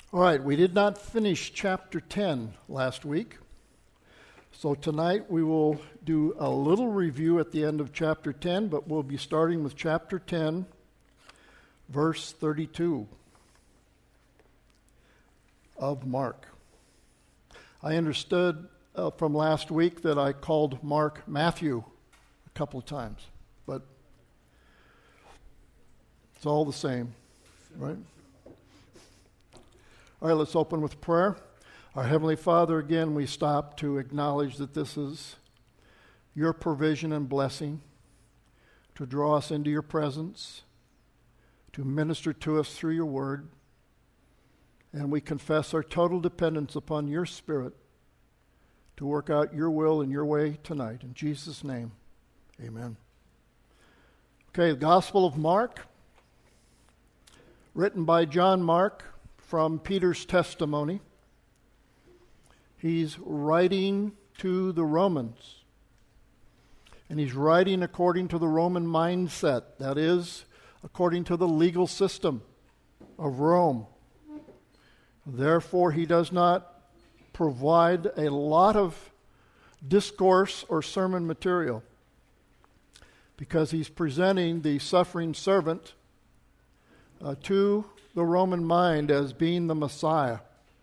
All right, we did not finish chapter 10 last week. So tonight we will do a little review at the end of chapter 10, but we'll be starting with chapter 10, verse 32 of Mark. I understood from last week that I called Mark Matthew a couple of times, but it's all the same, right? All right, let's open with prayer. Our Heavenly Father, again, we stop to acknowledge that this is your provision and blessing to draw us into your presence, to minister to us through your word. And we confess our total dependence upon your Spirit to work out your will and your way tonight. In Jesus' name, amen. Okay, the Gospel of Mark, written by John Mark from Peter's testimony. He's writing to the Romans. And he's writing according to the Roman mindset. That is, according to the legal system of Rome. Therefore, he does not provide a lot of discourse or sermon material, because he's presenting the suffering servant to the Roman mind as being the Messiah.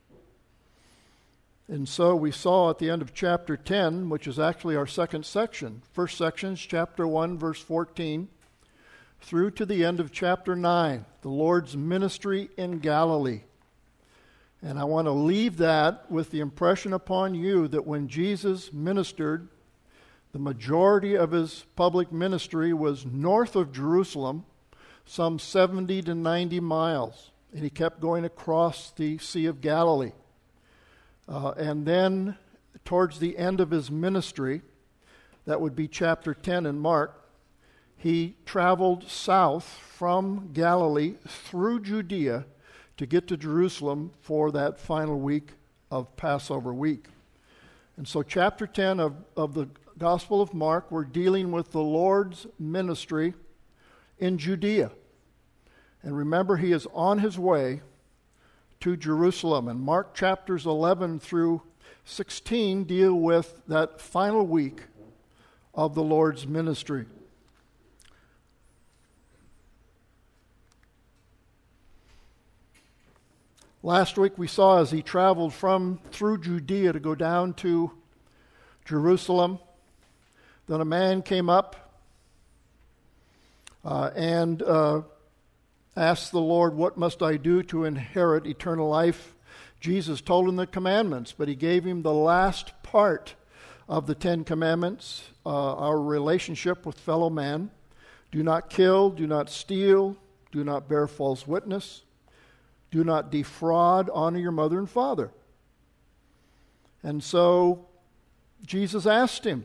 And so we saw at the end of chapter 10, which is actually our second section. First section is chapter 1, verse 14, through to the end of chapter 9, the Lord's ministry in Galilee. And I want to leave that with the impression upon you that when Jesus ministered, the majority of his public ministry was north of Jerusalem, some 70 to 90 miles. And he kept going across the Sea of Galilee. And then towards the end of his ministry, that would be chapter 10 in Mark, he traveled south from Galilee through Judea to get to Jerusalem for that final week of Passover week. And so chapter 10 of the Gospel of Mark, we're dealing with the Lord's ministry in Judea. And remember, he is on his way to Jerusalem. And Mark chapters 11 through 16 deal with that final week of the Lord's ministry. Last week we saw as he traveled through Judea to go down to Jerusalem, then a man came up and asked the Lord, "What must I do to inherit eternal life?" Jesus told him the commandments, but he gave him the last part of the 10 commandments, our relationship with fellow man. Do not kill, do not steal, do not bear false witness, do not defraud, honor your mother and father. And so Jesus asked him,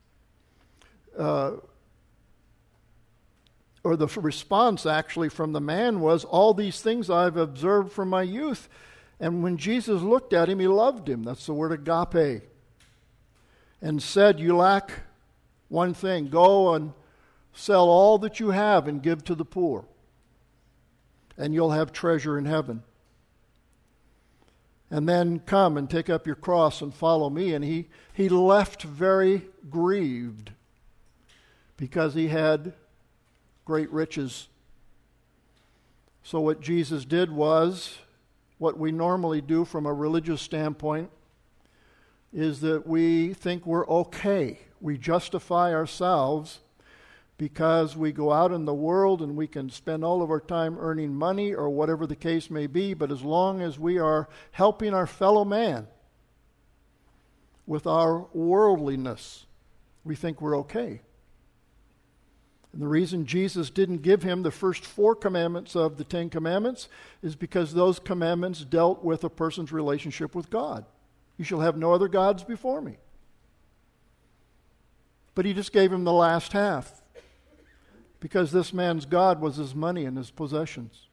or the response actually from the man was, "All these things I've observed from my youth." And when Jesus looked at him, he loved him. That's the word agape. And said, "You lack one thing. Go and sell all that you have and give to the poor, and you'll have treasure in heaven. And then come and take up your cross and follow me." And he left very grieved because he had great riches. So what Jesus did was what we normally do from a religious standpoint, is that we think we're okay. We justify ourselves because we go out in the world and we can spend all of our time earning money or whatever the case may be, but as long as we are helping our fellow man with our worldliness, we think we're okay. And the reason Jesus didn't give him the first 4 commandments of the 10 commandments is because those commandments dealt with a person's relationship with God. You shall have no other gods before me. But he just gave him the last half, because this man's God was his money and his possessions.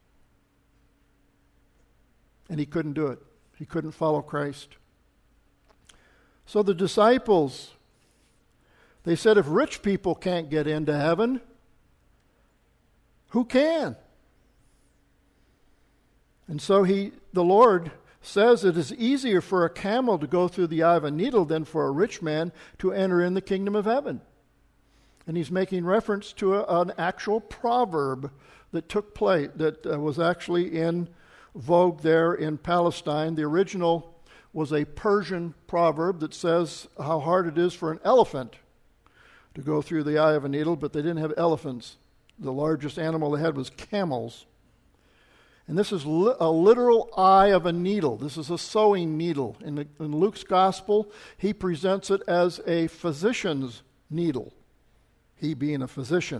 And he couldn't do it. He couldn't follow Christ. So the disciples, they said, if rich people can't get into heaven, who can? And so the Lord says it is easier for a camel to go through the eye of a needle than for a rich man to enter in the kingdom of heaven. And he's making reference to an actual proverb that took place, that was actually in vogue there in Palestine. The original was a Persian proverb that says how hard it is for an elephant to go through the eye of a needle, but they didn't have elephants. The largest animal they had was camels. And this is a literal eye of a needle. This is a sewing needle. In Luke's gospel, he presents it as a physician's needle, he being a physician.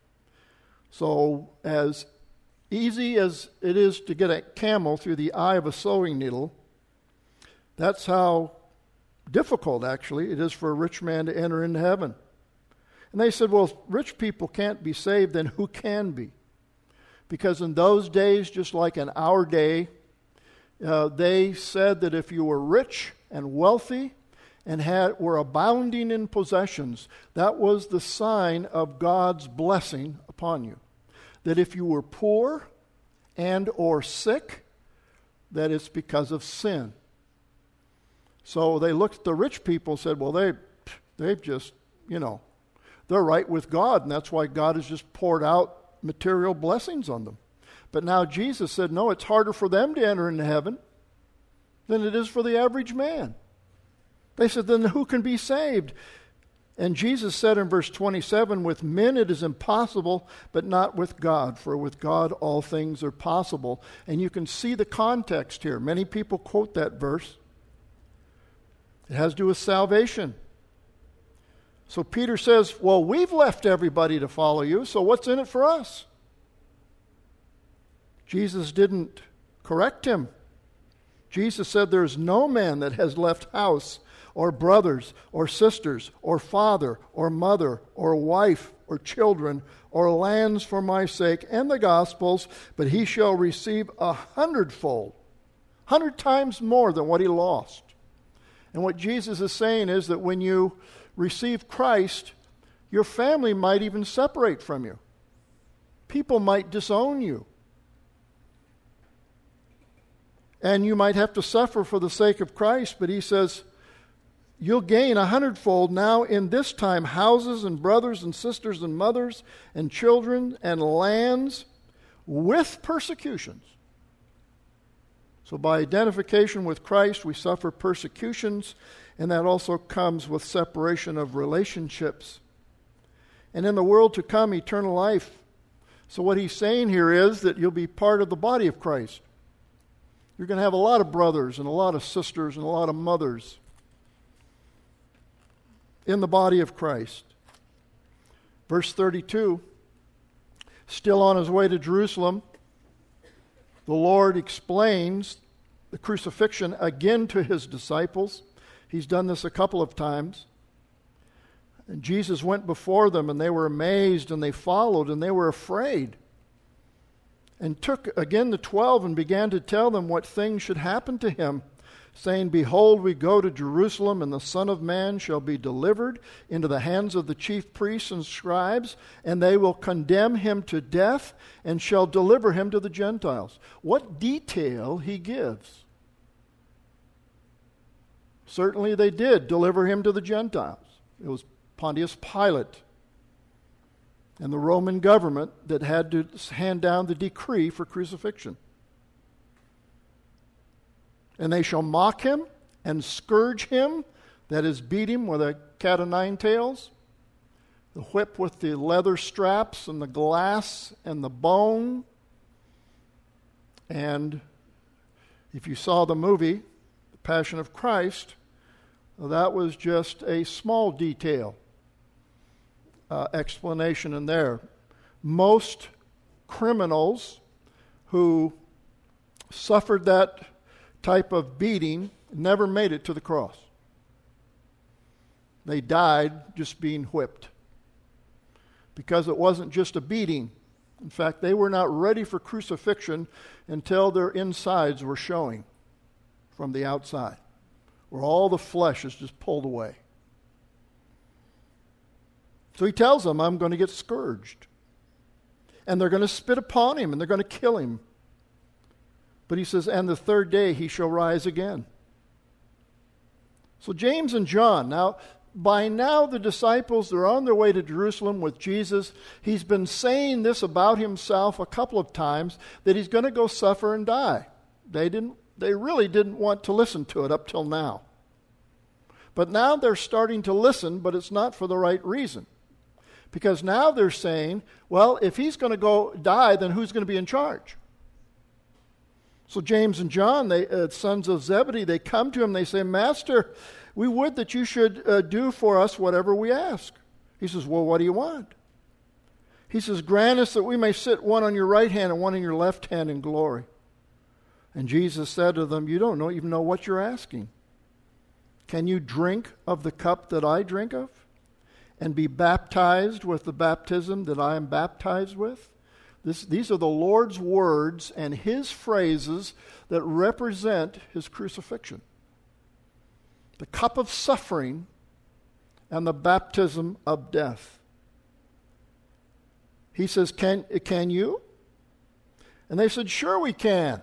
So as easy as it is to get a camel through the eye of a sewing needle, that's how difficult, actually, it is for a rich man to enter into heaven. And they said, well, if rich people can't be saved, then who can be? Because in those days, just like in our day, they said that if you were rich and wealthy and were abounding in possessions, that was the sign of God's blessing upon you. That if you were poor and or sick, that it's because of sin. So they looked at the rich people and said, well, they've just, they're right with God, and that's why God has just poured out material blessings on them. But now Jesus said, no, it's harder for them to enter into heaven than it is for the average man. They said, then who can be saved? And Jesus said in verse 27, with men it is impossible, but not with God, for with God all things are possible. And you can see the context here. Many people quote that verse. It has to do with salvation. So Peter says, well, we've left everybody to follow you, so what's in it for us? Jesus didn't correct him. Jesus said there's no man that has left house or brothers or sisters or father or mother or wife or children or lands for my sake and the gospel's, but he shall receive 100-fold, 100 times more than what he lost. And what Jesus is saying is that when you receive Christ, your family might even separate from you. People might disown you. And you might have to suffer for the sake of Christ, but he says, you'll gain 100-fold now in this time, houses and brothers and sisters and mothers and children and lands with persecutions. So by identification with Christ, we suffer persecutions, and that also comes with separation of relationships. And in the world to come, eternal life. So what he's saying here is that you'll be part of the body of Christ. You're going to have a lot of brothers and a lot of sisters and a lot of mothers in the body of Christ. Verse 32, still on his way to Jerusalem, the Lord explains the crucifixion again to his disciples. He's done this a couple of times. And Jesus went before them, and they were amazed, and they followed, and they were afraid. And took again the 12 and began to tell them what things should happen to him, saying, behold, we go to Jerusalem, and the Son of Man shall be delivered into the hands of the chief priests and scribes, and they will condemn him to death, and shall deliver him to the Gentiles. What detail he gives. Certainly they did deliver him to the Gentiles. It was Pontius Pilate and the Roman government that had to hand down the decree for crucifixion. And they shall mock him and scourge him, that is, beat him with a cat o' nine tails, the whip with the leather straps and the glass and the bone. And if you saw the movie, The Passion of Christ, that was just a small detail explanation in there. Most criminals who suffered that type of beating never made it to the cross. They died just being whipped. Because it wasn't just a beating. In fact, they were not ready for crucifixion until their insides were showing from the outside, where all the flesh is just pulled away. So he tells them, I'm going to get scourged. And they're going to spit upon him, and they're going to kill him. But he says, and the third day he shall rise again. So James and John, now, by now the disciples, they're on their way to Jerusalem with Jesus. He's been saying this about himself a couple of times, that he's going to go suffer and die. They really didn't want to listen to it up till now. But now they're starting to listen, but it's not for the right reason. Because now they're saying, well, if he's going to go die, then who's going to be in charge? So James and John, sons of Zebedee, they come to him, they say, Master, we would that you should do for us whatever we ask. He says, well, what do you want? He says, grant us that we may sit one on your right hand and one on your left hand in glory. And Jesus said to them, you don't even know what you're asking. Can you drink of the cup that I drink of, and be baptized with the baptism that I am baptized with? These are the Lord's words and his phrases that represent his crucifixion. The cup of suffering and the baptism of death. He says, can you? And they said, sure we can.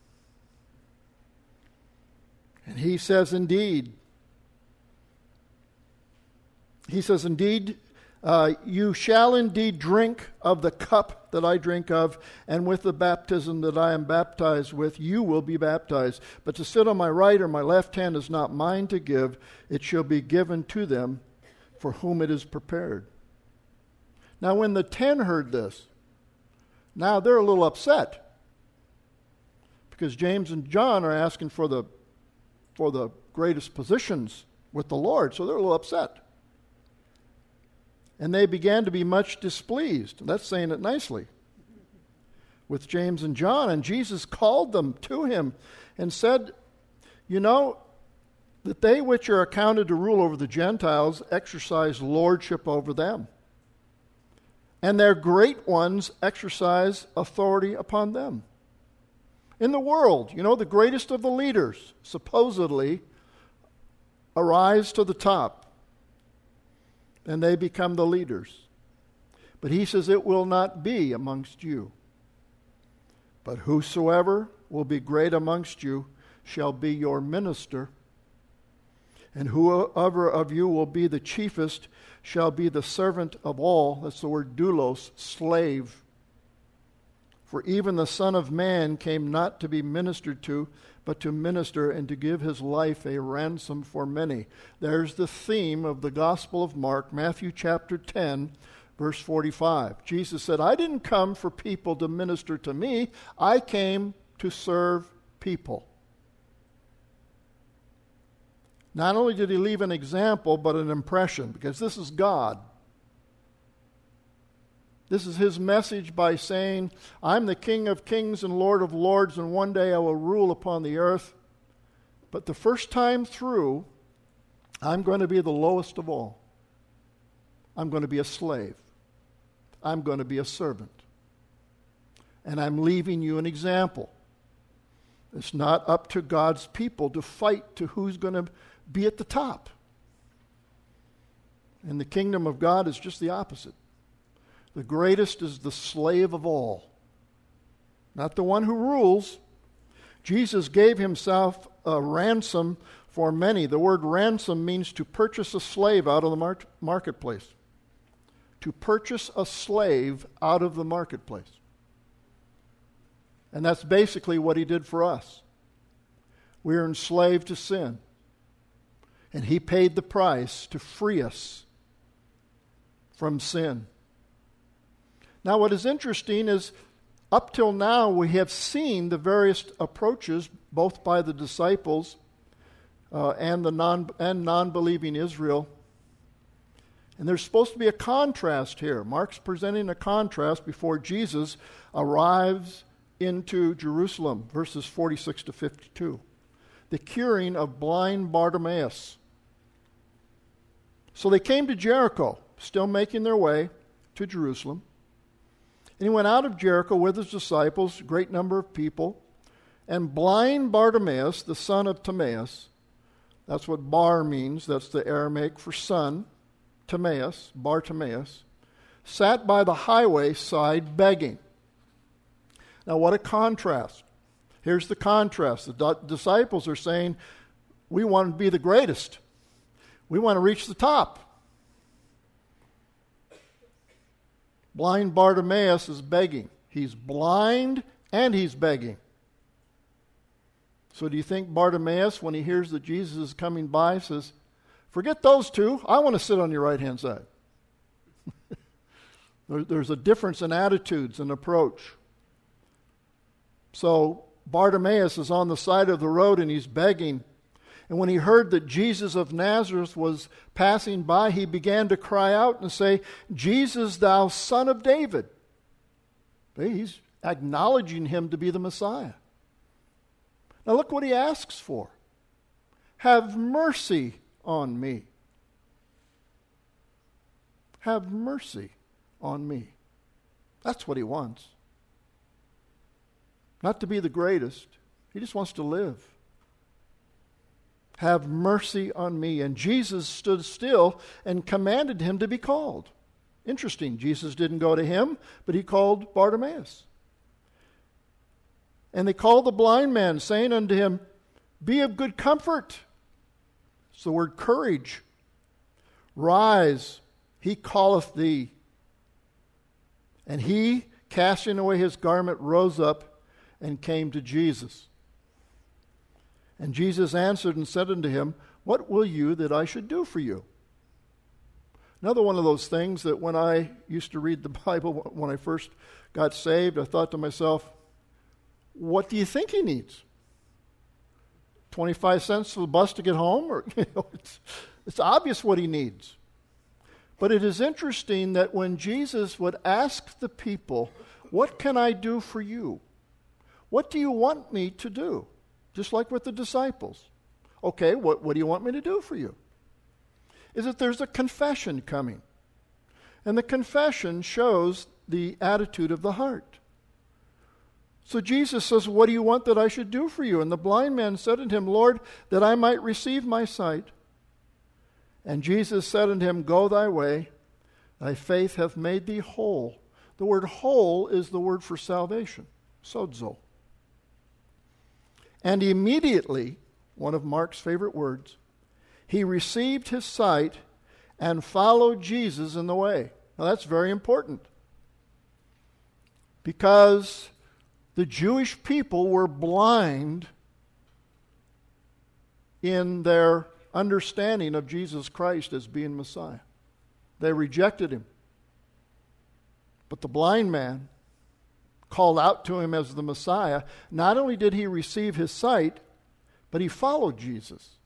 And he says, indeed. He says, indeed, you shall indeed drink of the cup that I drink of, and with the baptism that I am baptized with, you will be baptized. But to sit on my right or my left hand is not mine to give. It shall be given to them for whom it is prepared. Now when the 10 heard this, now they're a little upset. Because James and John are asking for the greatest positions with the Lord. So they're a little upset. And they began to be much displeased. That's saying it nicely. With James and John. And Jesus called them to him and said, you know, that they which are accounted to rule over the Gentiles exercise lordship over them. And their great ones exercise authority upon them. In the world, you know, the greatest of the leaders supposedly arise to the top. And they become the leaders. But he says it will not be amongst you. But whosoever will be great amongst you shall be your minister. And whoever of you will be the chiefest shall be the servant of all. That's the word doulos, slave. For even the Son of Man came not to be ministered to, but to minister and to give his life a ransom for many. There's the theme of the Gospel of Mark, Matthew chapter 10, verse 45. Jesus said, I didn't come for people to minister to me. I came to serve people. Not only did he leave an example, but an impression, because this is God. This is his message by saying, I'm the King of kings and Lord of lords, and one day I will rule upon the earth. But the first time through, I'm going to be the lowest of all. I'm going to be a slave. I'm going to be a servant. And I'm leaving you an example. It's not up to God's people to fight to who's going to be at the top. And the kingdom of God is just the opposite. The greatest is the slave of all, not the one who rules. Jesus gave himself a ransom for many. The word ransom means to purchase a slave out of the marketplace. To purchase a slave out of the marketplace. And that's basically what he did for us. We are enslaved to sin. And he paid the price to free us from sin. Now, what is interesting is, up till now, we have seen the various approaches, both by the disciples and non-believing Israel. And there's supposed to be a contrast here. Mark's presenting a contrast before Jesus arrives into Jerusalem, verses 46 to 52. The curing of blind Bartimaeus. So they came to Jericho, still making their way to Jerusalem. And he went out of Jericho with his disciples, a great number of people. And blind Bartimaeus, the son of Timaeus, that's what bar means, that's the Aramaic for son, Timaeus, Bartimaeus, sat by the highway side begging. Now what a contrast. Here's the contrast. The disciples are saying, we want to be the greatest. We want to reach the top. Blind Bartimaeus is begging. He's blind and he's begging. So do you think Bartimaeus, when he hears that Jesus is coming by, says, forget those two, I want to sit on your right-hand side? There's a difference in attitudes and approach. So Bartimaeus is on the side of the road and he's begging. And when he heard that Jesus of Nazareth was passing by, he began to cry out and say, Jesus, thou son of David. He's acknowledging him to be the Messiah. Now look what he asks for. Have mercy on me. Have mercy on me. That's what he wants. Not to be the greatest. He just wants to live. Have mercy on me. And Jesus stood still and commanded him to be called. Interesting. Jesus didn't go to him, but he called Bartimaeus. And they called the blind man, saying unto him, be of good comfort. It's the word courage. Rise, he calleth thee. And he, casting away his garment, rose up and came to Jesus. And Jesus answered and said unto him, what will you that I should do for you? Another one of those things that when I used to read the Bible, when I first got saved, I thought to myself, what do you think he needs? 25 cents for the bus to get home? Or it's obvious what he needs. But it is interesting that when Jesus would ask the people, what can I do for you? What do you want me to do? Just like with the disciples. Okay, what do you want me to do for you? Is that there's a confession coming. And the confession shows the attitude of the heart. So Jesus says, what do you want that I should do for you? And the blind man said unto him, Lord, that I might receive my sight. And Jesus said unto him, go thy way, thy faith hath made thee whole. The word whole is the word for salvation, sozo. And immediately, one of Mark's favorite words, he received his sight and followed Jesus in the way. Now that's very important. Because the Jewish people were blind in their understanding of Jesus Christ as being Messiah. They rejected him. But the blind man called out to him as the Messiah. Not only did he receive his sight, but he followed Jesus.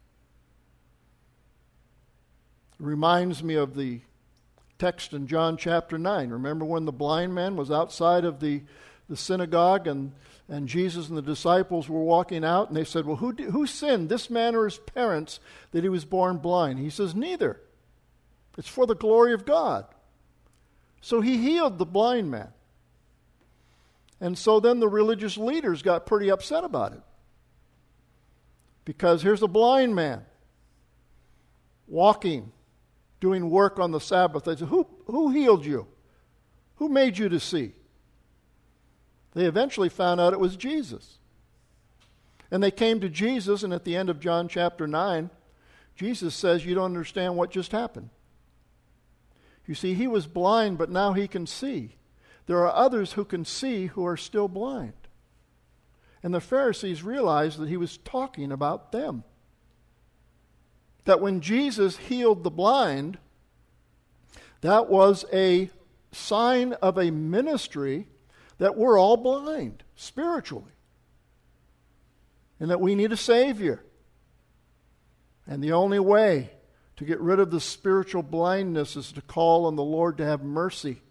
It reminds me of the text in John chapter 9. Remember when the blind man was outside of the synagogue and Jesus and the disciples were walking out and they said, well, who sinned, this man or his parents, that he was born blind? He says, neither. It's for the glory of God. So he healed the blind man. And so then the religious leaders got pretty upset about it. Because here's a blind man walking, doing work on the Sabbath. They said, who healed you? Who made you to see? They eventually found out it was Jesus. And they came to Jesus, and at the end of John chapter 9, Jesus says, you don't understand what just happened. You see, he was blind, but now he can see. There are others who can see who are still blind. And the Pharisees realized that he was talking about them. That when Jesus healed the blind, that was a sign of a ministry that we're all blind spiritually. And that we need a Savior. And the only way to get rid of the spiritual blindness is to call on the Lord to have mercy.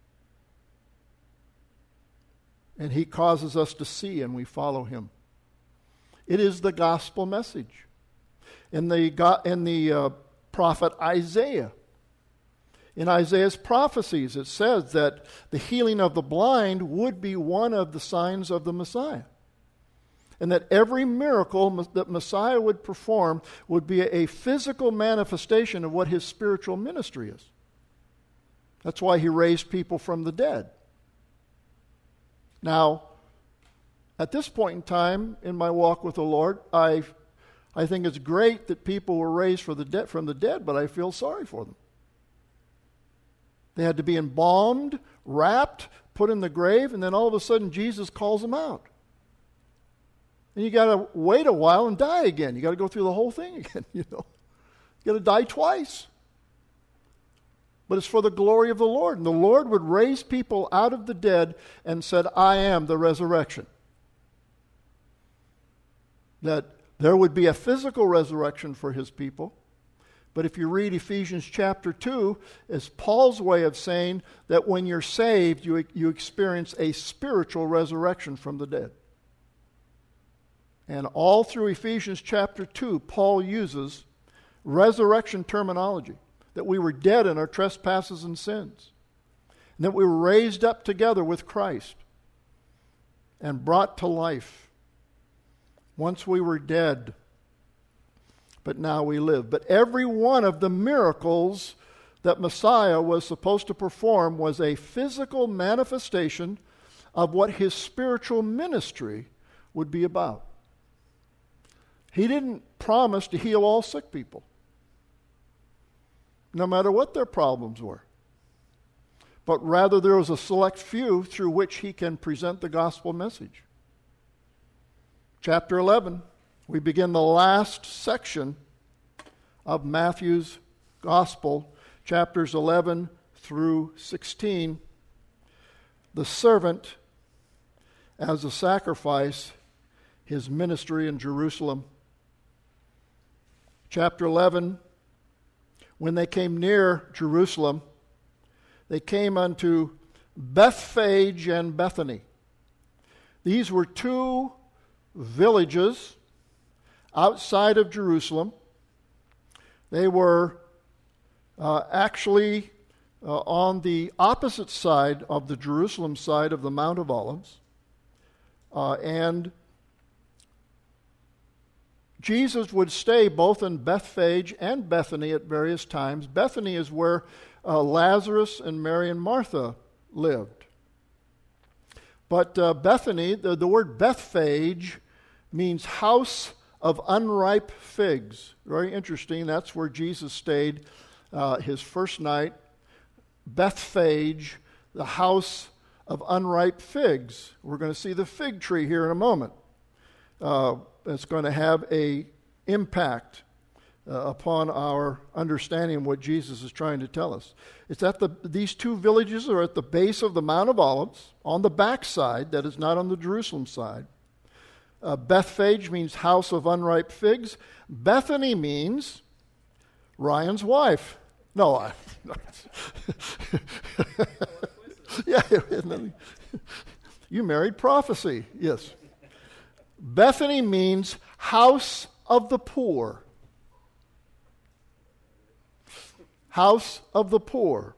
And he causes us to see and we follow him. It is the gospel message. In the prophet Isaiah, in Isaiah's prophecies, it says that the healing of the blind would be one of the signs of the Messiah. And that every miracle that Messiah would perform would be a physical manifestation of what his spiritual ministry is. That's why he raised people from the dead. Now, At this point in time in my walk with the Lord, I think it's great that people were raised from the dead, but I feel sorry for them. They had to be embalmed, wrapped, put in the grave, and then all of a sudden Jesus calls them out. And you got to wait a while and die again. You got to go through the whole thing again, You got to die twice. But it's for the glory of the Lord. And the Lord would raise people out of the dead and said, I am the resurrection. That there would be a physical resurrection for his people. But if you read Ephesians chapter 2, it's Paul's way of saying that when you're saved, you experience a spiritual resurrection from the dead. And all through Ephesians chapter 2, Paul uses resurrection terminology, that we were dead in our trespasses and sins, and that we were raised up together with Christ and brought to life. Once we were dead, but now we live. But every one of the miracles that Messiah was supposed to perform was a physical manifestation of what his spiritual ministry would be about. He didn't promise to heal all sick people, no matter what their problems were. But rather there was a select few through which he can present the gospel message. Chapter 11, we begin the last section of Matthew's gospel, chapters 11 through 16. The servant as a sacrifice, his ministry in Jerusalem. Chapter 11, when they came near Jerusalem, they came unto Bethphage and Bethany. These were two villages outside of Jerusalem. They were actually on the opposite side of the Jerusalem side of the Mount of Olives. And Jesus would stay both in Bethphage and Bethany at various times. Bethany is where Lazarus and Mary and Martha lived. But Bethany, the word Bethphage means house of unripe figs. Very interesting. That's where Jesus stayed his first night. Bethphage, the house of unripe figs. We're going to see the fig tree here in a moment. It's going to have an impact upon our understanding of what Jesus is trying to tell us. It's at these two villages are at the base of the Mount of Olives, on the backside, that is not on the Jerusalem side. Bethphage means house of unripe figs. Bethany means Ryan's wife. No, yeah, you married prophecy, yes. Bethany means house of the poor. House of the poor.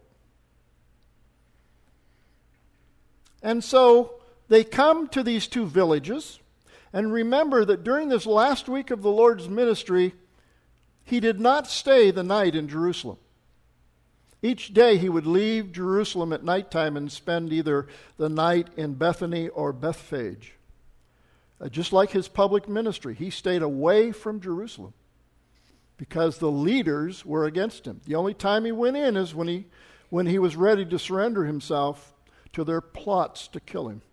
And so they come to these two villages, and remember that during this last week of the Lord's ministry, he did not stay the night in Jerusalem. Each day he would leave Jerusalem at nighttime and spend either the night in Bethany or Bethphage. Just like his public ministry, he stayed away from Jerusalem because the leaders were against him. The only time he went in is when he was ready to surrender himself to their plots to kill him.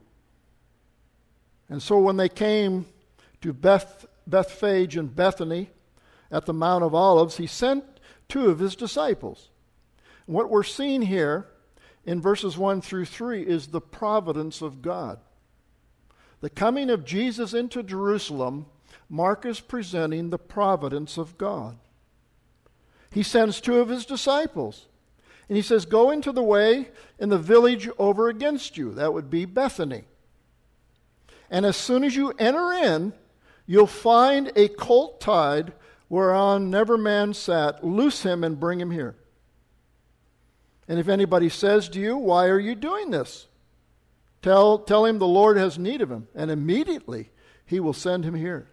And so when they came to Bethphage and Bethany at the Mount of Olives, he sent two of his disciples. And what we're seeing here in verses 1 through 3 is the providence of God. The coming of Jesus into Jerusalem, Mark is presenting the providence of God. He sends two of his disciples. And he says, go into the way in the village over against you. That would be Bethany. And as soon as you enter in, you'll find a colt tied whereon never man sat. Loose him and bring him here. And if anybody says to you, why are you doing this? Tell him the Lord has need of him, and immediately he will send him here.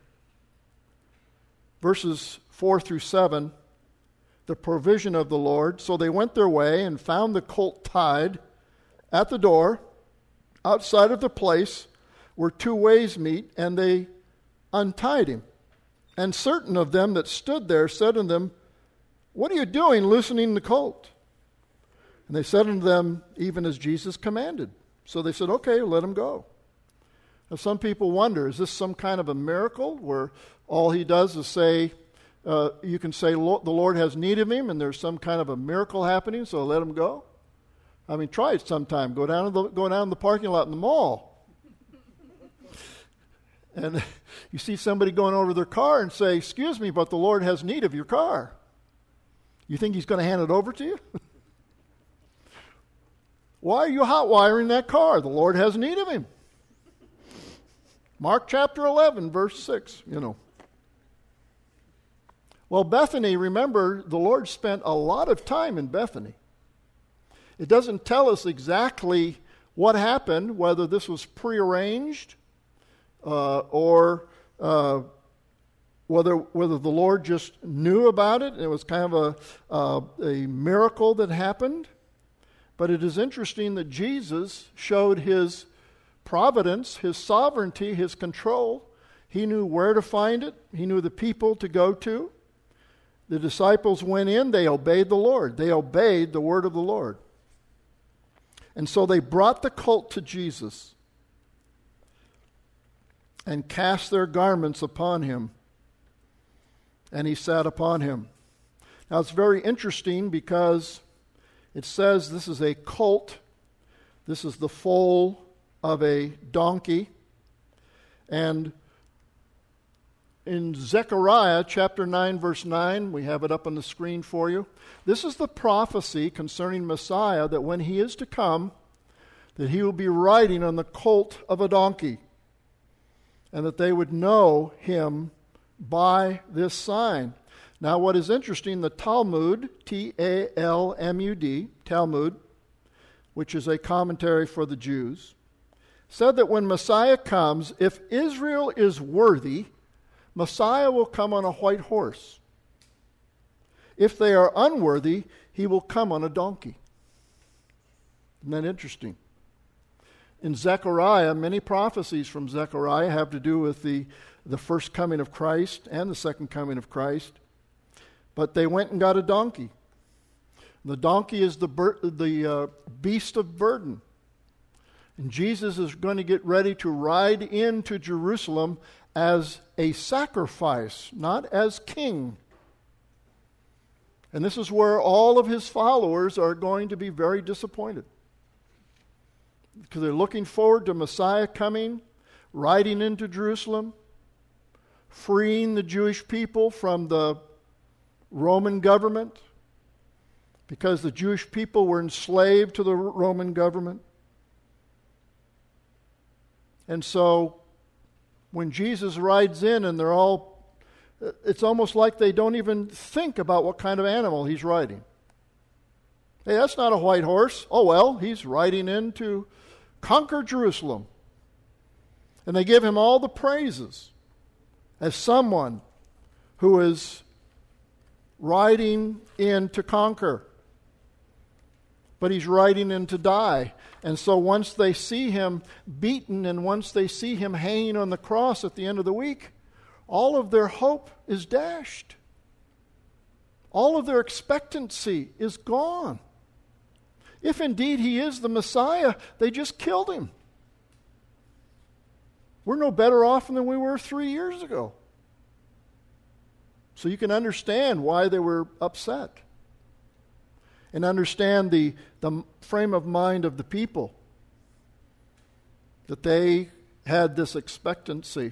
Verses 4 through 7, the provision of the Lord. So they went their way and found the colt tied at the door, outside of the place where two ways meet, and they untied him. And certain of them that stood there said unto them, What are you doing, loosening the colt? And they said unto them, Even as Jesus commanded. So they said, Okay, let him go. Now some people wonder, is this some kind of a miracle where all he does is say, you can say the Lord has need of him, and there's some kind of a miracle happening, so let him go? I mean, try it sometime. Go down to the parking lot in the mall. And you see somebody going over their car and say, Excuse me, but the Lord has need of your car. You think he's going to hand it over to you? Why are you hot wiring that car? The Lord has need of him. Mark chapter 11, verse 6, Well, Bethany, remember, the Lord spent a lot of time in Bethany. It doesn't tell us exactly what happened, whether this was prearranged or whether the Lord just knew about it and it was kind of a miracle that happened. But it is interesting that Jesus showed his providence, his sovereignty, his control. He knew where to find it. He knew the people to go to. The disciples went in. They obeyed the Lord. They obeyed the word of the Lord. And so they brought the colt to Jesus and cast their garments upon him. And he sat upon him. Now it's very interesting because it says this is a colt. This is the foal of a donkey. And in Zechariah chapter 9, verse 9, we have it up on the screen for you. This is the prophecy concerning Messiah, that when he is to come, that he will be riding on the colt of a donkey, and that they would know him by this sign. Now what is interesting, the Talmud, T-A-L-M-U-D, Talmud, which is a commentary for the Jews, said that when Messiah comes, if Israel is worthy, Messiah will come on a white horse. If they are unworthy, he will come on a donkey. Isn't that interesting? In Zechariah, many prophecies from Zechariah have to do with the first coming of Christ and the second coming of Christ. But they went and got a donkey. The donkey is the beast of burden. And Jesus is going to get ready to ride into Jerusalem as a sacrifice, not as king. And this is where all of his followers are going to be very disappointed. Because they're looking forward to Messiah coming, riding into Jerusalem, freeing the Jewish people from the Roman government, because the Jewish people were enslaved to the Roman government. And so when Jesus rides in and it's almost like they don't even think about what kind of animal he's riding. Hey, that's not a white horse. Oh well, he's riding in to conquer Jerusalem. And they give him all the praises as someone who is riding in to conquer. But he's riding in to die. And so once they see him beaten and once they see him hanging on the cross at the end of the week, all of their hope is dashed. All of their expectancy is gone. If indeed he is the Messiah, they just killed him. We're no better off than we were 3 years ago. So you can understand why they were upset. And understand the frame of mind of the people. That they had this expectancy.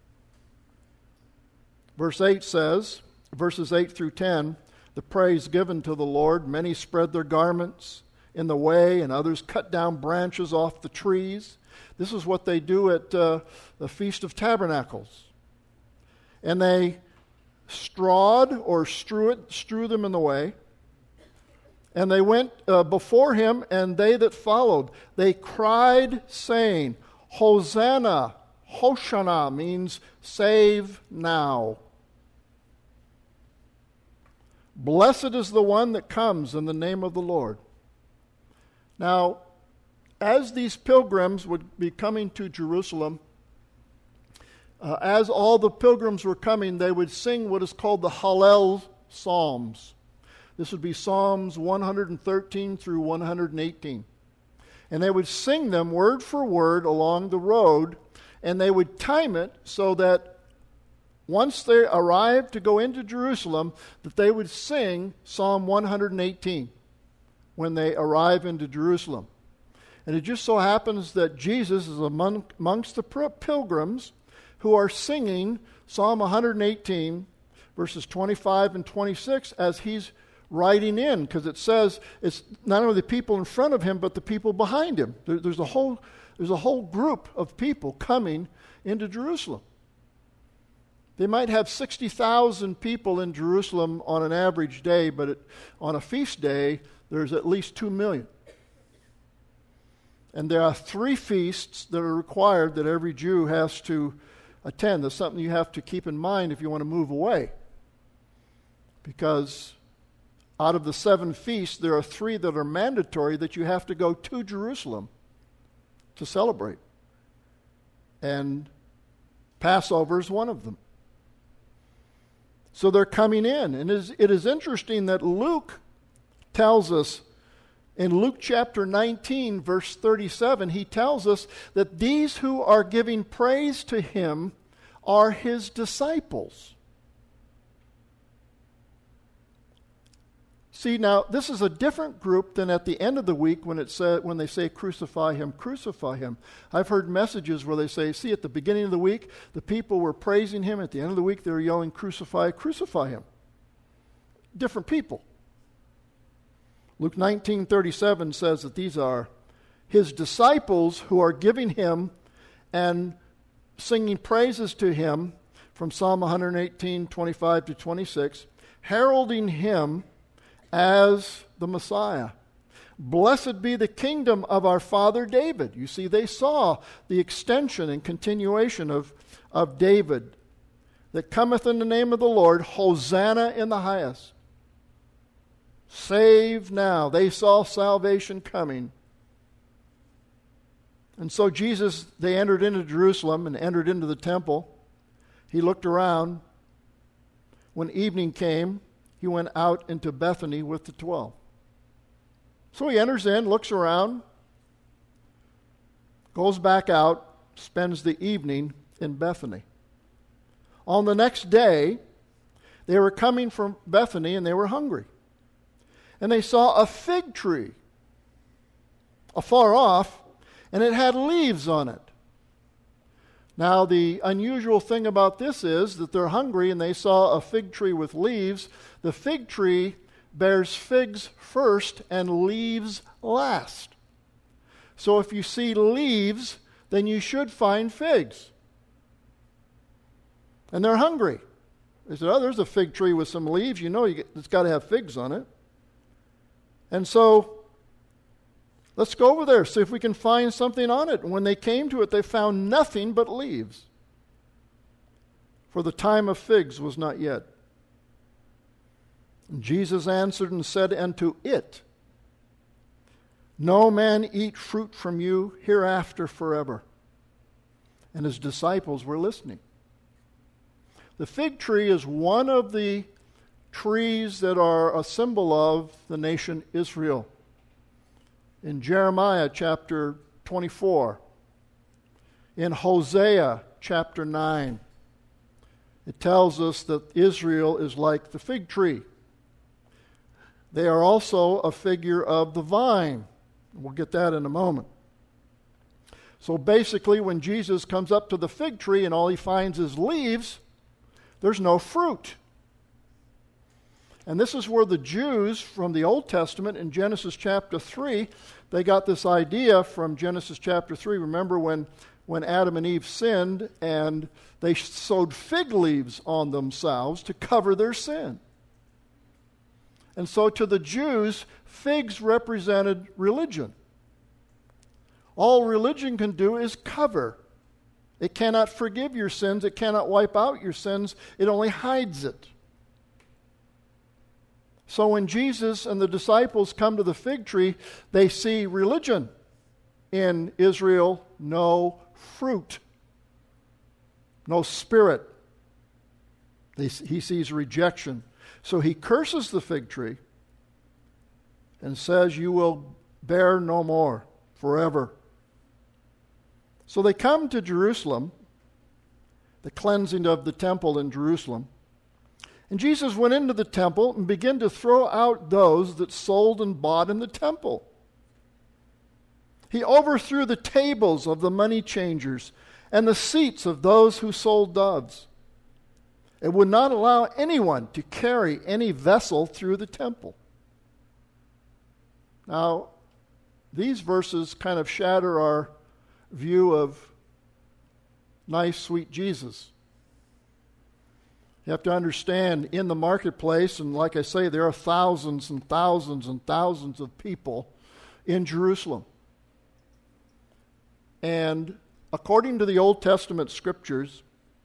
Verse 8 says, verses 8 through 10, the praise given to the Lord. Many spread their garments in the way, and others cut down branches off the trees. This is what they do at the Feast of Tabernacles. And they strawed or strew them in the way. And they went before him, and they that followed, they cried, saying, Hosanna, Hoshana means save now. Blessed is the one that comes in the name of the Lord. Now, as these pilgrims would be coming to Jerusalem, as all the pilgrims were coming, they would sing what is called the Hallel Psalms. This would be Psalms 113 through 118. And they would sing them word for word along the road, and they would time it so that once they arrived to go into Jerusalem, that they would sing Psalm 118 when they arrive into Jerusalem. And it just so happens that Jesus is amongst the pilgrims who are singing Psalm 118, verses 25 and 26, as he's riding in, because it says it's not only the people in front of him, but the people behind him. There's a whole group of people coming into Jerusalem. They might have 60,000 people in Jerusalem on an average day, but on a feast day, there's at least 2 million. And there are 3 feasts that are required that every Jew has to attend. That's something you have to keep in mind if you want to move away. Because out of the 7 feasts, there are 3 that are mandatory that you have to go to Jerusalem to celebrate. And Passover is one of them. So they're coming in. And it is interesting that Luke tells us in Luke chapter 19, verse 37, he tells us that these who are giving praise to him are his disciples. See, now, this is a different group than at the end of the week when they say, crucify him, crucify him. I've heard messages where they say, see, at the beginning of the week, the people were praising him. At the end of the week, they were yelling, crucify, crucify him. Different people. Luke 19:37 says that these are his disciples who are giving him and singing praises to him from Psalm 118:25 to 26, heralding him as the Messiah. Blessed be the kingdom of our father David. You see, they saw the extension and continuation of David that cometh in the name of the Lord, Hosanna in the highest. Save now. They saw salvation coming. And so Jesus, they entered into Jerusalem and entered into the temple. He looked around. When evening came, he went out into Bethany with the 12. So he enters in, looks around, goes back out, spends the evening in Bethany. On the next day, they were coming from Bethany and they were hungry. And they saw a fig tree afar off, and it had leaves on it. Now, the unusual thing about this is that they're hungry and they saw a fig tree with leaves. The fig tree bears figs first and leaves last. So if you see leaves, then you should find figs. And they're hungry. They said, oh, there's a fig tree with some leaves. You know it's got to have figs on it. And so, let's go over there, see if we can find something on it. And when they came to it, they found nothing but leaves. For the time of figs was not yet. And Jesus answered and said unto it, no man eat fruit from you hereafter forever. And his disciples were listening. The fig tree is one of the trees that are a symbol of the nation Israel. In Jeremiah chapter 24, in Hosea chapter 9, it tells us that Israel is like the fig tree. They are also a figure of the vine. We'll get that in a moment. So basically, when Jesus comes up to the fig tree and all he finds is leaves, there's no fruit. And this is where the Jews from the Old Testament in Genesis chapter 3, they got this idea from Genesis chapter 3. Remember when Adam and Eve sinned and they sewed fig leaves on themselves to cover their sin. And so to the Jews, figs represented religion. All religion can do is cover. It cannot forgive your sins. It cannot wipe out your sins. It only hides it. So when Jesus and the disciples come to the fig tree, they see religion. In Israel, no fruit. no spirit. He sees rejection. So he curses the fig tree and says, you will bear no more forever. So they come to Jerusalem, the cleansing of the temple in Jerusalem. And Jesus went into the temple and began to throw out those that sold and bought in the temple. He overthrew the tables of the money changers and the seats of those who sold doves. It would not allow anyone to carry any vessel through the temple. Now, these verses kind of shatter our view of nice, sweet Jesus. You have to understand, in the marketplace, and like I say, there are thousands and thousands and thousands of people in Jerusalem. And according to the Old Testament scriptures,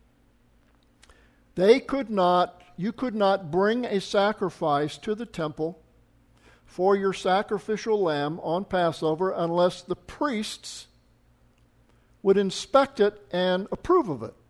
you could not bring a sacrifice to the temple for your sacrificial lamb on Passover unless the priests would inspect it and approve of it.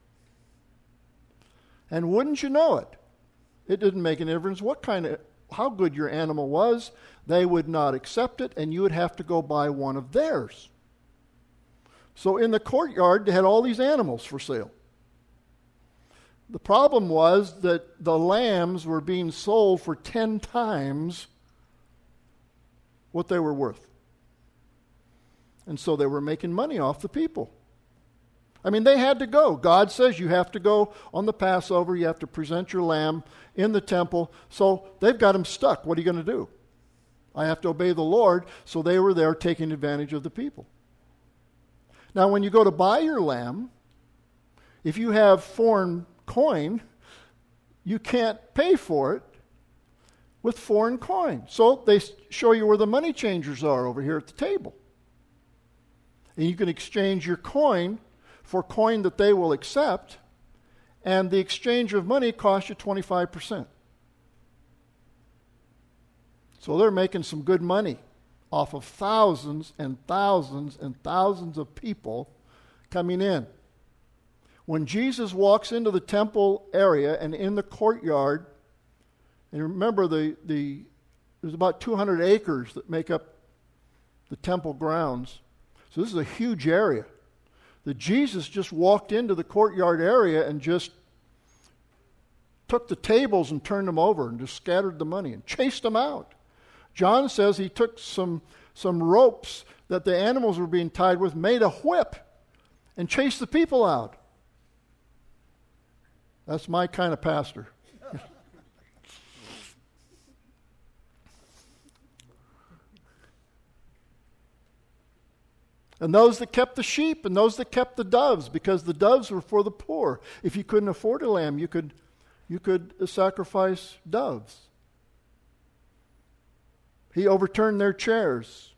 And wouldn't you know it, it didn't make any difference how good your animal was. They would not accept it, and you would have to go buy one of theirs. So in the courtyard, they had all these animals for sale. The problem was that the lambs were being sold for 10 times what they were worth. And so they were making money off the people. I mean, they had to go. God says you have to go on the Passover. You have to present your lamb in the temple. So they've got them stuck. What are you going to do? I have to obey the Lord. So they were there taking advantage of the people. Now, when you go to buy your lamb, if you have foreign coin, you can't pay for it with foreign coin. So they show you where the money changers are over here at the table. And you can exchange your coin for coin that they will accept, and the exchange of money costs you 25%. So they're making some good money off of thousands and thousands and thousands of people coming in. When Jesus walks into the temple area and in the courtyard, and remember there's about 200 acres that make up the temple grounds. So this is a huge area. That Jesus just walked into the courtyard area and just took the tables and turned them over and just scattered the money and chased them out. John says he took some ropes that the animals were being tied with, made a whip, and chased the people out. That's my kind of pastor. And those that kept the sheep and those that kept the doves, because the doves were for the poor. If you couldn't afford a lamb, you could sacrifice doves. He overturned their chairs.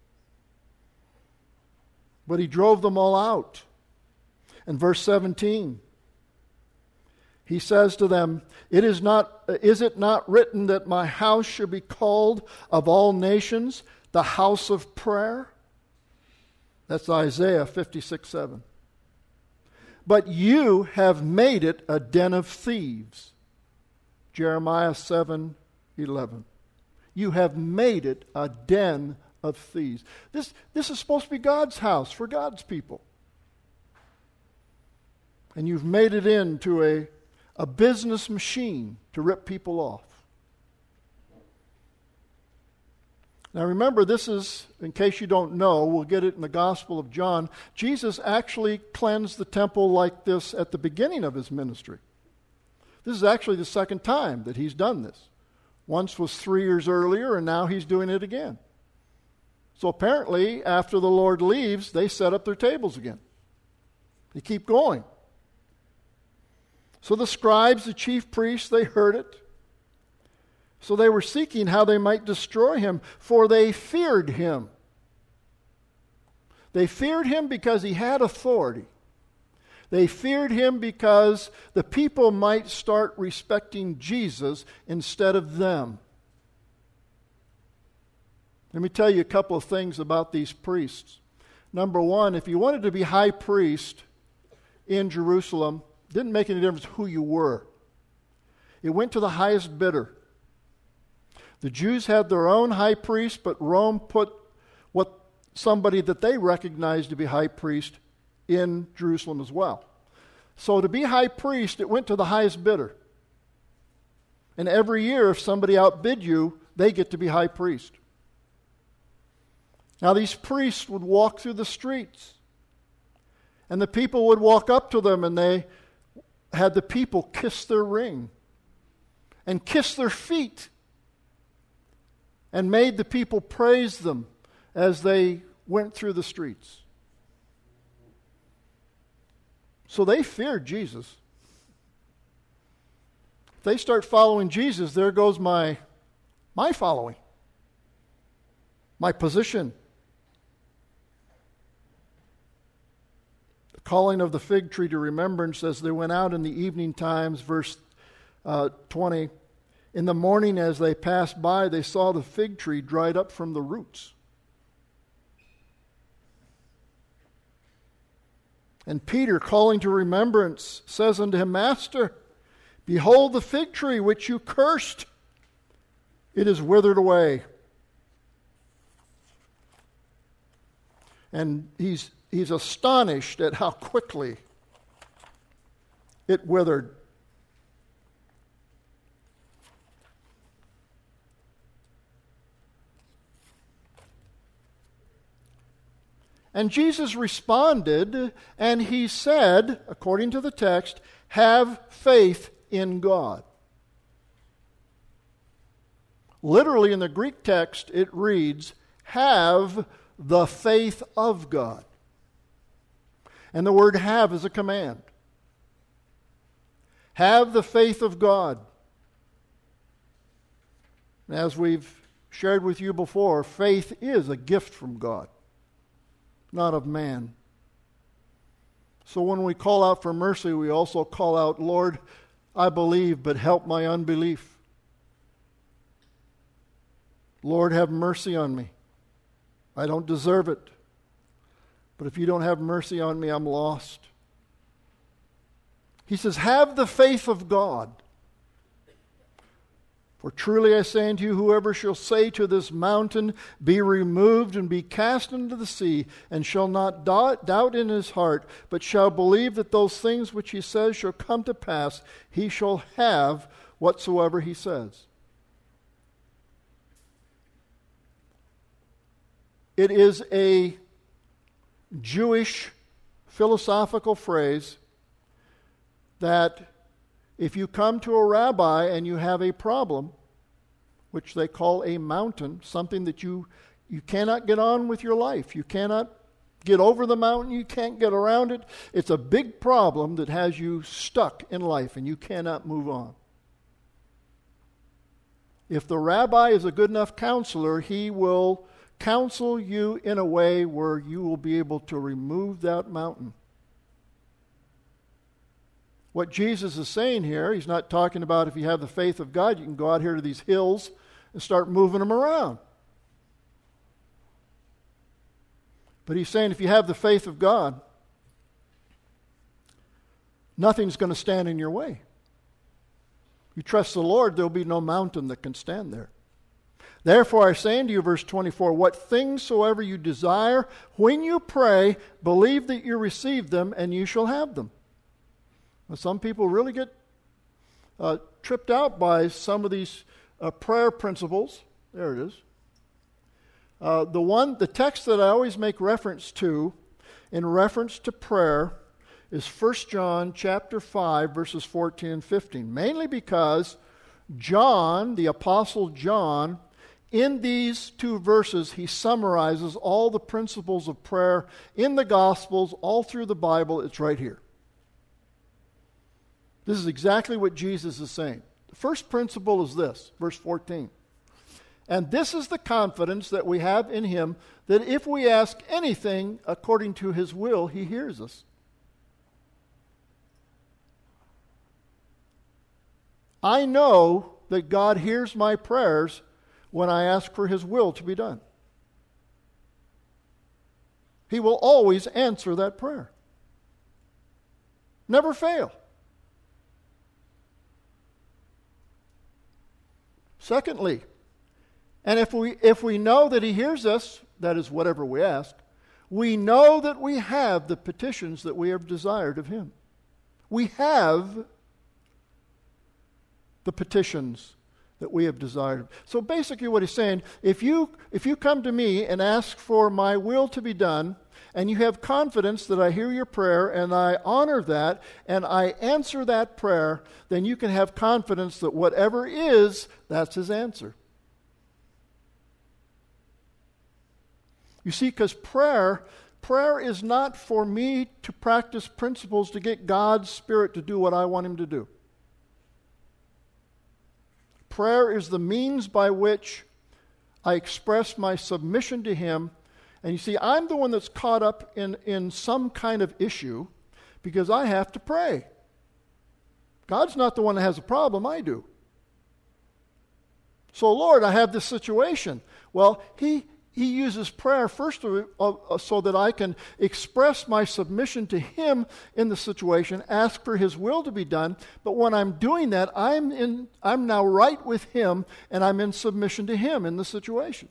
But he drove them all out. In verse 17, he says to them, is it not written that my house should be called of all nations the house of prayer? That's Isaiah 56:7. But you have made it a den of thieves. Jeremiah 7:11. You have made it a den of thieves. This is supposed to be God's house for God's people. And you've made it into a business machine to rip people off. Now remember, this is, in case you don't know, we'll get it in the Gospel of John. Jesus actually cleansed the temple like this at the beginning of his ministry. This is actually the second time that he's done this. Once was 3 years earlier, and now he's doing it again. So apparently, after the Lord leaves, they set up their tables again. They keep going. So the scribes, the chief priests, they heard it. So they were seeking how they might destroy him, for they feared him. They feared him because he had authority. They feared him because the people might start respecting Jesus instead of them. Let me tell you a couple of things about these priests. Number one, if you wanted to be high priest in Jerusalem, Didn't make any difference who you were. It went to the highest bidder. The Jews had their own high priest, but Rome put somebody that they recognized to be high priest in Jerusalem as well. So to be high priest, it went to the highest bidder. And every year, if somebody outbid you, they get to be high priest. Now these priests would walk through the streets, and the people would walk up to them, and they had the people kiss their ring and kiss their feet, and made the people praise them as they went through the streets. So they feared Jesus. If they start following Jesus, there goes my following, my position. The calling of the fig tree to remembrance as they went out in the evening times, verse 20. In the morning as they passed by, they saw the fig tree dried up from the roots. And Peter, calling to remembrance, says unto him, Master, behold the fig tree which you cursed. It is withered away. And he's astonished at how quickly it withered. And Jesus responded, and he said, according to the text, have faith in God. Literally in the Greek text, it reads, have the faith of God. And the word have is a command. Have the faith of God. As we've shared with you before, faith is a gift from God, not of man. So when we call out for mercy, we also call out, Lord, I believe, but help my unbelief. Lord, have mercy on me. I don't deserve it. But if you don't have mercy on me, I'm lost. He says, have the faith of God. For truly I say unto you, whoever shall say to this mountain, be removed and be cast into the sea, and shall not doubt in his heart, but shall believe that those things which he says shall come to pass, he shall have whatsoever he says. It is a Jewish philosophical phrase that if you come to a rabbi and you have a problem, which they call a mountain, something that you cannot get on with your life, you cannot get over the mountain, you can't get around it, it's a big problem that has you stuck in life and you cannot move on. If the rabbi is a good enough counselor, he will counsel you in a way where you will be able to remove that mountain. What Jesus is saying here, he's not talking about if you have the faith of God, you can go out here to these hills and start moving them around. But he's saying if you have the faith of God, nothing's going to stand in your way. You trust the Lord, there'll be no mountain that can stand there. Therefore I say unto you, verse 24, what things soever you desire, when you pray, believe that you receive them, and you shall have them. Now, some people really get tripped out by some of these prayer principles. There it is. The text that I always make reference to in reference to prayer is 1 John chapter 5, verses 14 and 15. Mainly because John, the Apostle John, in these two verses, he summarizes all the principles of prayer in the Gospels, all through the Bible. It's right here. This is exactly what Jesus is saying. The first principle is this, verse 14. And this is the confidence that we have in him, that if we ask anything according to his will, he hears us. I know that God hears my prayers when I ask for his will to be done. He will always answer that prayer. Never fail. Secondly, and if we know that he hears us, that is whatever we ask, we know that we have the petitions that we have desired of him. We have the petitions that we have desired. So basically what he's saying, if you come to me and ask for my will to be done, and you have confidence that I hear your prayer and I honor that and I answer that prayer, then you can have confidence that whatever is, that's his answer. You see, because prayer is not for me to practice principles to get God's Spirit to do what I want him to do. Prayer is the means by which I express my submission to him. And you see, I'm the one that's caught up in some kind of issue because I have to pray. God's not the one that has a problem, I do. So, Lord, I have this situation. Well, He uses prayer first so that I can express my submission to him in the situation, ask for his will to be done. But when I'm doing that, I'm now right with him, and I'm in submission to him in the situation.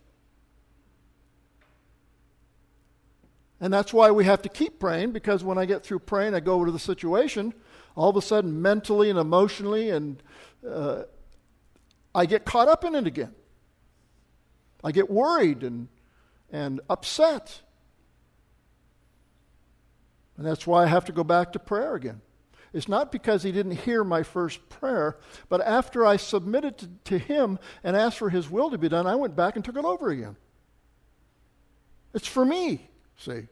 And that's why we have to keep praying, because when I get through praying, I go over to the situation, all of a sudden mentally and emotionally, and I get caught up in it again. I get worried and upset. And that's why I have to go back to prayer again. It's not because he didn't hear my first prayer, but after I submitted to him and asked for his will to be done, I went back and took it over again. It's for me, see.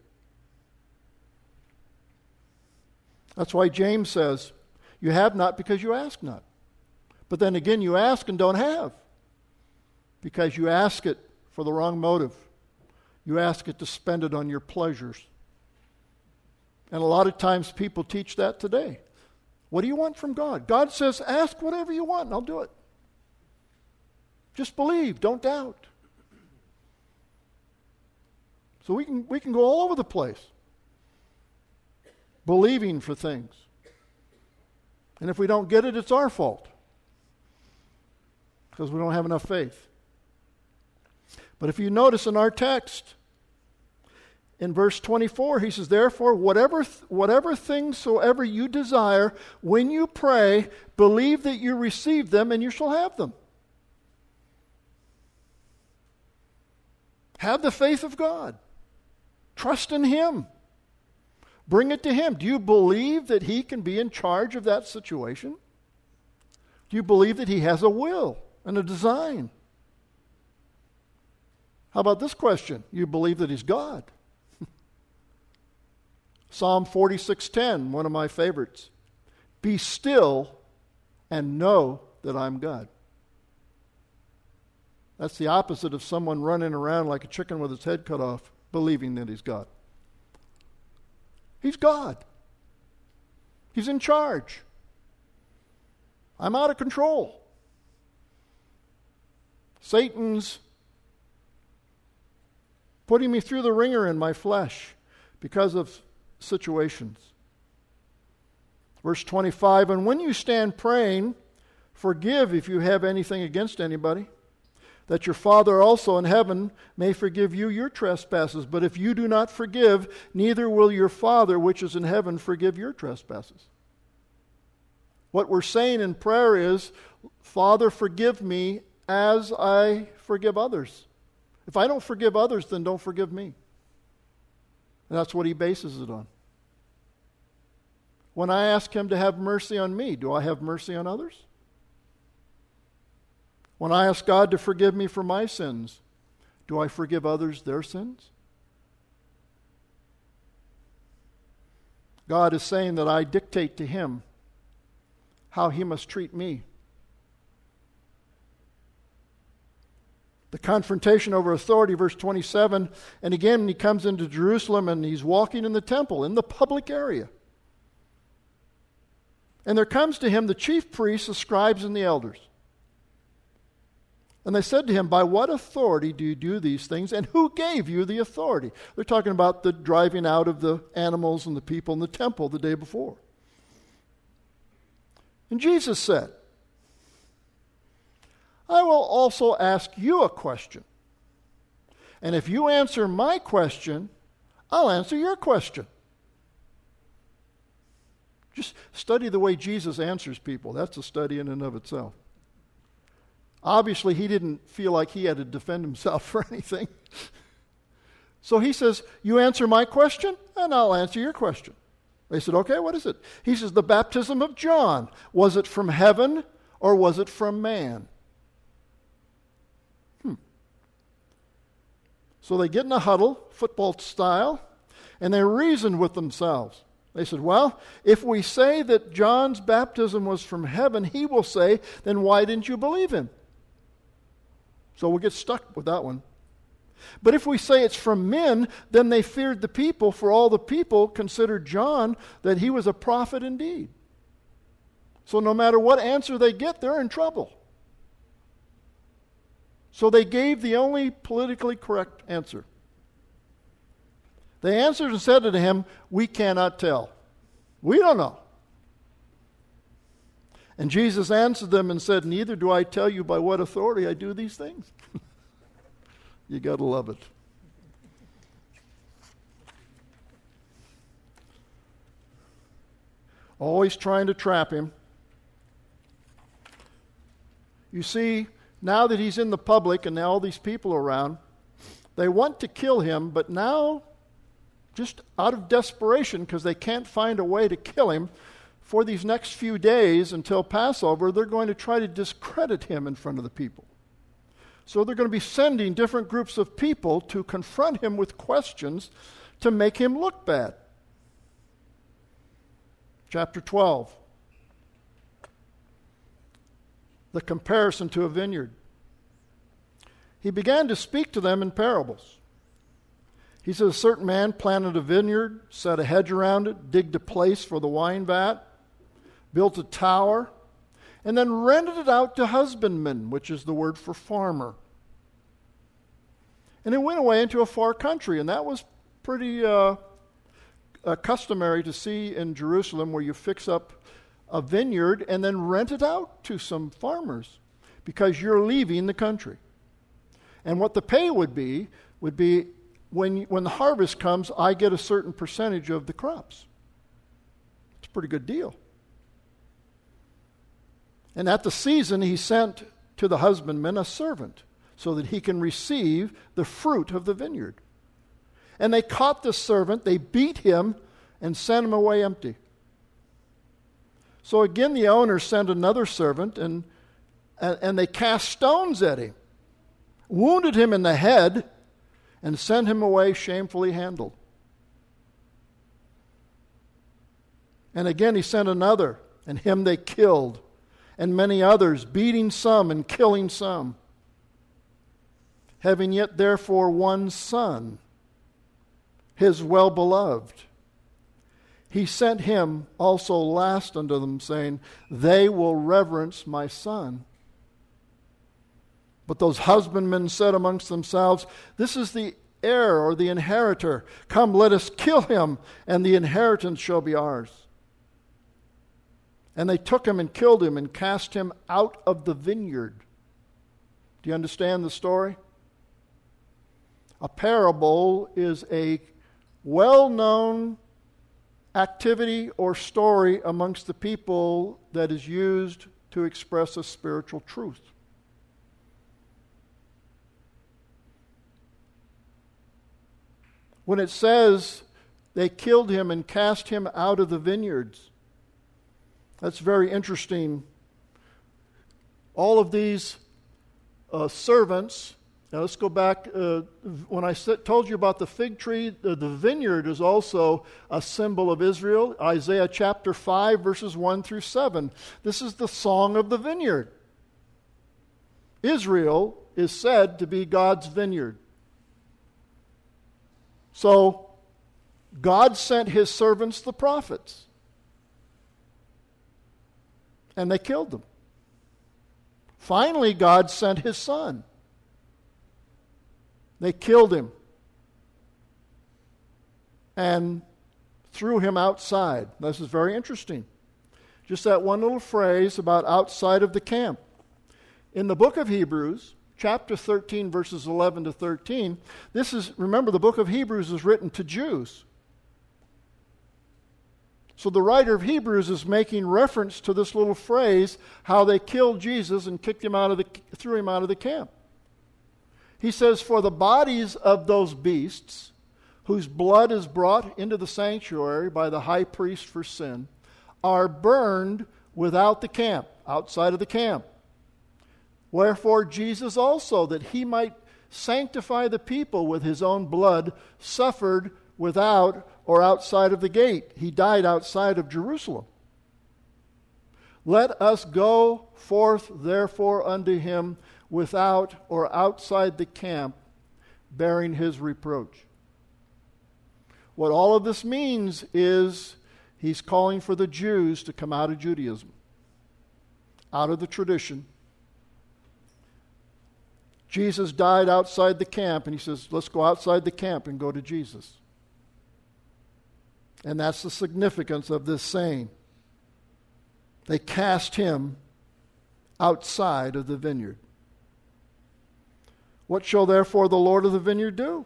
That's why James says, you have not because you ask not. But then again, you ask and don't have, because you ask it for the wrong motive. You ask it to spend it on your pleasures. And a lot of times people teach that today. What do you want from God? God says, ask whatever you want and I'll do it. Just believe, don't doubt. So we can go all over the place believing for things. And if we don't get it, it's our fault, because we don't have enough faith. But if you notice in our text, in verse 24, he says, therefore, whatever things soever you desire, when you pray, believe that you receive them and you shall have them. Have the faith of God. Trust in him. Bring it to him. Do you believe that he can be in charge of that situation? Do you believe that he has a will and a design? How about this question? You believe that he's God? Psalm 46:10, one of my favorites. Be still and know that I'm God. That's the opposite of someone running around like a chicken with its head cut off, believing that he's God. He's God. He's in charge. I'm out of control. Satan's putting me through the ringer in my flesh because of situations. Verse 25, and when you stand praying, forgive if you have anything against anybody, that your Father also in heaven may forgive you your trespasses. But if you do not forgive, neither will your Father which is in heaven forgive your trespasses. What we're saying in prayer is, Father, forgive me as I forgive others. If I don't forgive others, then don't forgive me. And that's what he bases it on. When I ask him to have mercy on me, do I have mercy on others? When I ask God to forgive me for my sins, do I forgive others their sins? God is saying that I dictate to him how he must treat me. The confrontation over authority, verse 27, and again he comes into Jerusalem and he's walking in the temple, in the public area. And there comes to him the chief priests, the scribes, and the elders. And they said to him, by what authority do you do these things, and who gave you the authority? They're talking about the driving out of the animals and the people in the temple the day before. And Jesus said, I will also ask you a question. And if you answer my question, I'll answer your question. Just study the way Jesus answers people. That's a study in and of itself. Obviously, he didn't feel like he had to defend himself for anything. So he says, you answer my question, and I'll answer your question. They said, okay, what is it? He says, the baptism of John, was it from heaven or was it from man? So they get in a huddle, football style, and they reasoned with themselves. They said, well, if we say that John's baptism was from heaven, he will say, then why didn't you believe him? So we'll get stuck with that one. But if we say it's from men, then they feared the people, for all the people considered John that he was a prophet indeed. So no matter what answer they get, they're in trouble. So they gave the only politically correct answer. They answered and said to him, we cannot tell. We don't know. And Jesus answered them and said, neither do I tell you by what authority I do these things. You got to love it. Always trying to trap him. You see, now that he's in the public and now all these people are around, they want to kill him, but now, just out of desperation, because they can't find a way to kill him, for these next few days until Passover, they're going to try to discredit him in front of the people. So they're going to be sending different groups of people to confront him with questions to make him look bad. Chapter 12. The comparison to a vineyard. He began to speak to them in parables. He said, a certain man planted a vineyard, set a hedge around it, digged a place for the wine vat, built a tower, and then rented it out to husbandmen, which is the word for farmer. And it went away into a far country, and that was pretty customary to see in Jerusalem, where you fix up a vineyard and then rent it out to some farmers because you're leaving the country. And what the pay would be when the harvest comes, I get a certain percentage of the crops. It's a pretty good deal. And at the season, he sent to the husbandman a servant so that he can receive the fruit of the vineyard. And they caught this servant, they beat him, and sent him away empty. So again, the owner sent another servant, and they cast stones at him, wounded him in the head, and sent him away shamefully handled. And again he sent another, and him they killed, and many others, beating some and killing some. Having yet therefore one son, his well-beloved, he sent him also last unto them, saying, they will reverence my son. But those husbandmen said amongst themselves, this is the heir or the inheritor. Come, let us kill him, and the inheritance shall be ours. And they took him and killed him and cast him out of the vineyard. Do you understand the story? A parable is a well-known activity or story amongst the people that is used to express a spiritual truth. When it says they killed him and cast him out of the vineyards, that's very interesting. All of these servants. Now let's go back. When I told you about the fig tree, the vineyard is also a symbol of Israel. Isaiah chapter 5, verses 1 through 7. This is the song of the vineyard. Israel is said to be God's vineyard. So God sent his servants, the prophets, and they killed them. Finally, God sent his son. They killed him and threw him outside. This is very interesting. Just that one little phrase about outside of the camp. In the book of Hebrews, chapter 13, verses 11 to 13, remember, the book of Hebrews is written to Jews. So the writer of Hebrews is making reference to this little phrase, how they killed Jesus and threw him out of the camp. He says, "For the bodies of those beasts, whose blood is brought into the sanctuary by the high priest for sin, are burned without the camp," outside of the camp. "Wherefore Jesus also, that he might sanctify the people with his own blood, suffered without or outside of the gate." He died outside of Jerusalem. "Let us go forth therefore unto him without or outside the camp, bearing his reproach." What all of this means is he's calling for the Jews to come out of Judaism, out of the tradition. Jesus died outside the camp, and he says, let's go outside the camp and go to Jesus. And that's the significance of this saying. They cast him outside of the vineyard. "What shall therefore the Lord of the vineyard do?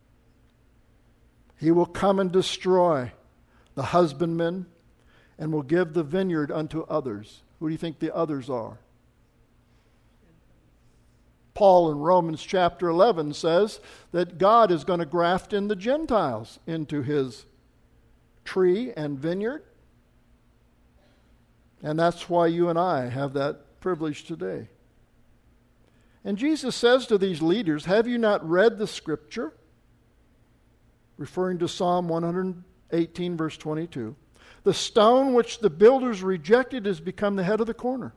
He will come and destroy the husbandmen and will give the vineyard unto others." Who do you think the others are? Paul in Romans chapter 11 says that God is going to graft in the Gentiles into his tree and vineyard. And that's why you and I have that privilege today. And Jesus says to these leaders, "Have you not read the scripture?" Referring to Psalm 118, verse 22. "The stone which the builders rejected has become the head of the corner."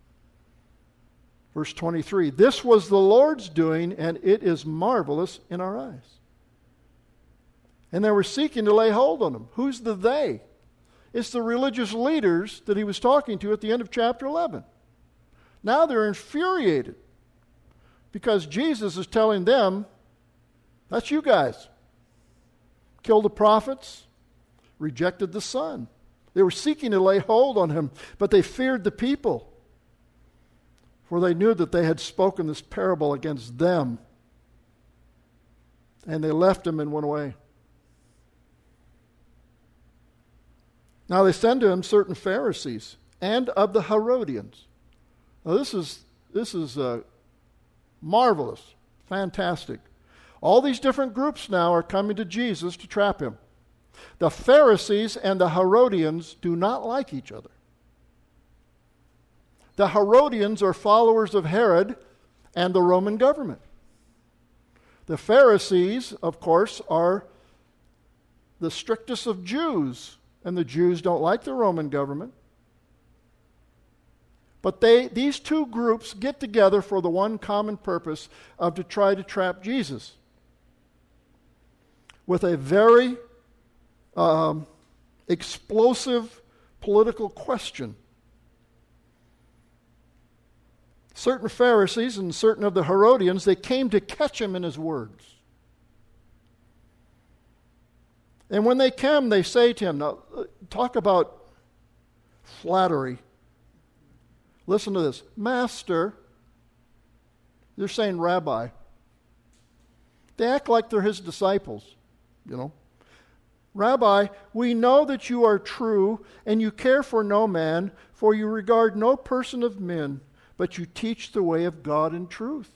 Verse 23. "This was the Lord's doing, and it is marvelous in our eyes." And they were seeking to lay hold on him. Who's the they? It's the religious leaders that he was talking to at the end of chapter 11. Now they're infuriated because Jesus is telling them, that's you guys. Killed the prophets, rejected the Son. They were seeking to lay hold on him, but they feared the people, for they knew that they had spoken this parable against them. And they left him and went away. Now they send to him certain Pharisees and of the Herodians. Now this is marvelous, fantastic. All these different groups now are coming to Jesus to trap him. The Pharisees and the Herodians do not like each other. The Herodians are followers of Herod and the Roman government. The Pharisees, of course, are the strictest of Jews, and the Jews don't like the Roman government. But these two groups get together for the one common purpose of to try to trap Jesus with a very explosive political question. Certain Pharisees and certain of the Herodians, they came to catch him in his words. And when they come, they say to him, now talk about flattery. Listen to this. Master, they're saying rabbi. They act like they're his disciples, you know. Rabbi, we know that you are true and you care for no man, for you regard no person of men, but you teach the way of God in truth.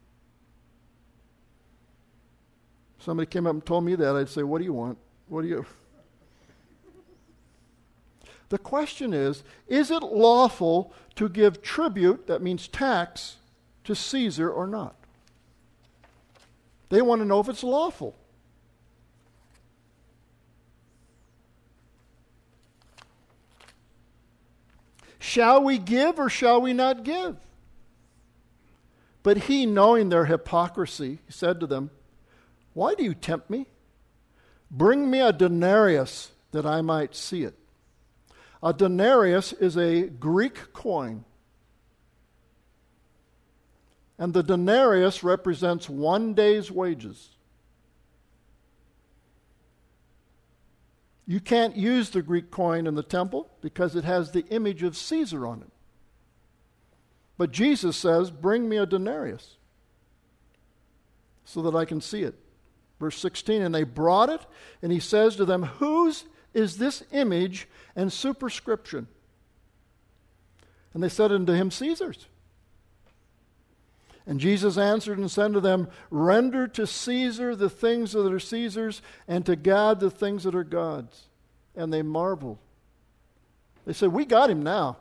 Somebody came up and told me that, I'd say, what do you want? What do you... The question is it lawful to give tribute, that means tax, to Caesar or not? They want to know if it's lawful. Shall we give or shall we not give? But he, knowing their hypocrisy, said to them, why do you tempt me? Bring me a denarius that I might see it. A denarius is a Greek coin. And the denarius represents 1 day's wages. You can't use the Greek coin in the temple because it has the image of Caesar on it. But Jesus says, bring me a denarius so that I can see it. Verse 16, and they brought it, and he says to them, whose is this image and superscription? And they said unto him, Caesar's. And Jesus answered and said to them, render to Caesar the things that are Caesar's, and to God the things that are God's. And they marveled. They said, we got him now.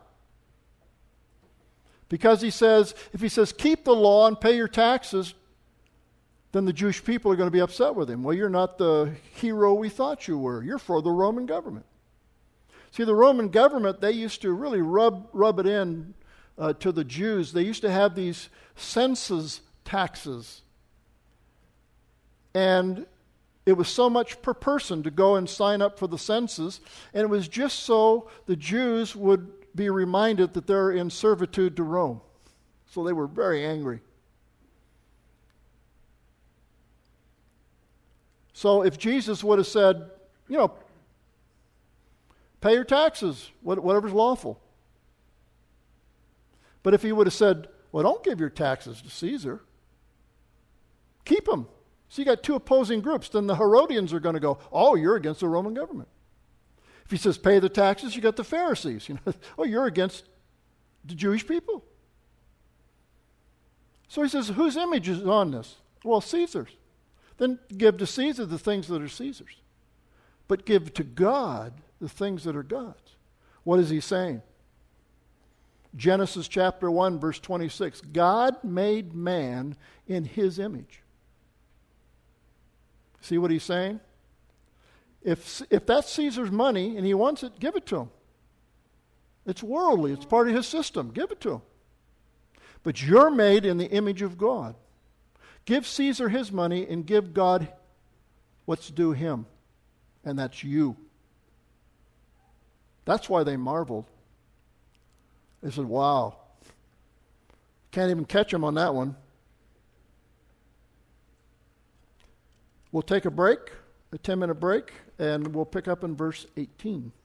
Because if he says, keep the law and pay your taxes, then the Jewish people are going to be upset with him. Well, you're not the hero we thought you were. You're for the Roman government. See, the Roman government, they used to really rub it in to the Jews. They used to have these census taxes. And it was so much per person to go and sign up for the census. And it was just so the Jews would be reminded that they're in servitude to Rome. So they were very angry. So if Jesus would have said, pay your taxes, whatever's lawful. But if he would have said, well, don't give your taxes to Caesar. Keep them. So you got two opposing groups. Then the Herodians are going to go, oh, you're against the Roman government. If he says pay the taxes, you got the Pharisees. Oh, you're against the Jewish people. So he says, whose image is on this? Well, Caesar's. Then give to Caesar the things that are Caesar's. But give to God the things that are God's. What is he saying? Genesis chapter 1, verse 26. God made man in his image. See what he's saying? If that's Caesar's money and he wants it, give it to him. It's worldly. It's part of his system. Give it to him. But you're made in the image of God. Give Caesar his money and give God what's due him. And that's you. That's why they marveled. They said, wow. Can't even catch him on that one. We'll take a break, a 10-minute break, and we'll pick up in verse 18.